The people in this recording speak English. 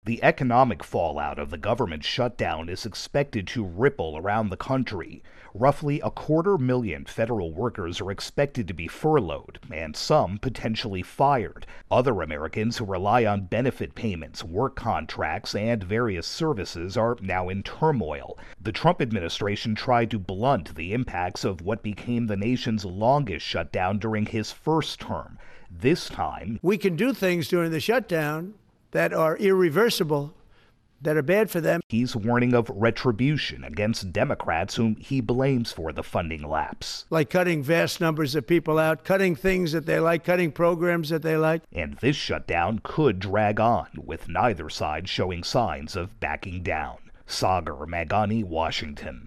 The economic fallout of the government shutdown is expected to ripple around the country. Roughly 250,000 federal workers are expected to be furloughed, and some potentially fired. Other Americans who rely on benefit payments, work contracts, and various services are now in turmoil. The Trump administration tried to blunt the impacts of what became the nation's longest shutdown during his first term. This time, we can do things during the shutdown that are irreversible, that are bad for them. He's warning of retribution against Democrats whom he blames for the funding lapse. Like cutting vast numbers of people out, cutting things that they like, cutting programs that they like. And this shutdown could drag on, with neither side showing signs of backing down. Sagar Meghani, Washington.